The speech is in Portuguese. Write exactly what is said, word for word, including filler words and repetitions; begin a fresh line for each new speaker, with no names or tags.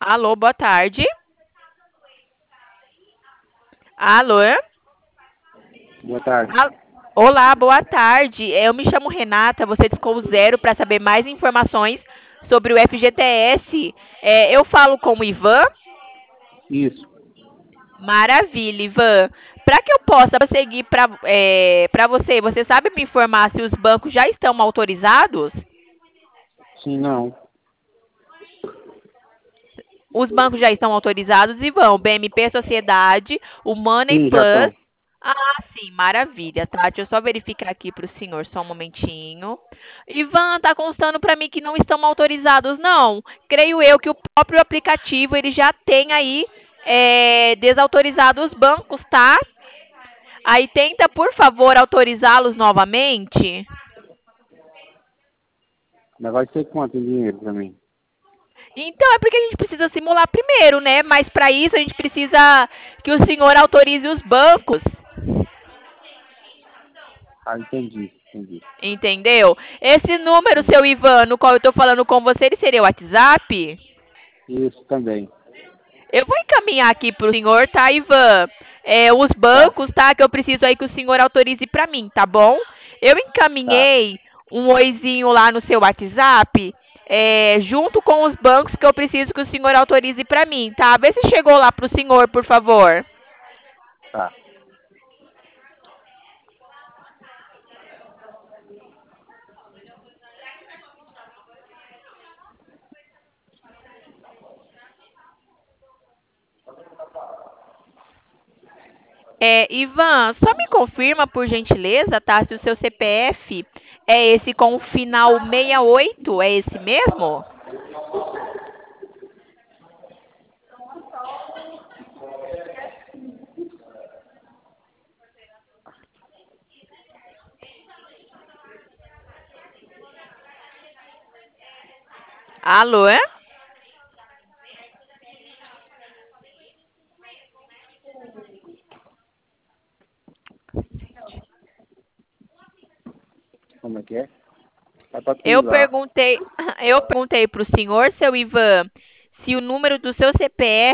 Alô, boa tarde. Alô?
Boa tarde.
Al- Olá, boa tarde. Eu me chamo Renata, você discou o zero para saber mais informações sobre o F G T S. É, eu falo com o Ivan?
Isso.
Maravilha, Ivan. Para que eu possa seguir para é, para você, você sabe me informar se os bancos já estão autorizados?
Sim, não.
Os bancos já estão autorizados e vão. B M P Sociedade, o Money
Sim, já
Plus.
estão.
Ah, sim, maravilha, tá? Deixa eu só verificar aqui para o senhor, só um momentinho. Ivan, tá constando para mim que não estão autorizados, não. Creio eu que o próprio aplicativo ele já tem aí é, desautorizado os bancos, tá? Aí tenta, por favor, autorizá-los novamente.
Mas vai ser quanto em dinheiro pra mim?
Então é porque a gente precisa simular primeiro, né? Mas para isso a gente precisa que o senhor autorize os bancos.
Ah, entendi, entendi.
Entendeu? Esse número,
Sim.
seu Ivan, no qual eu estou falando com você, ele seria o WhatsApp?
Isso também.
Eu vou encaminhar aqui pro senhor, tá, Ivan? É, os
Tá,
bancos, tá? Que eu preciso aí que o senhor autorize para mim, tá bom? Eu
tá,
encaminhei um oizinho lá no seu WhatsApp, é, junto com os bancos que eu preciso que o senhor autorize para mim, tá? Vê se chegou lá pro senhor, por favor.
tá.
É, Ivan, só me confirma, por gentileza, tá? Se o seu C P F é esse com o final sessenta e oito, é esse mesmo? Alô? É?
Como é que é? É pra
Eu
atualizar.
perguntei, eu perguntei para o senhor, seu Ivan, se o número do seu C P F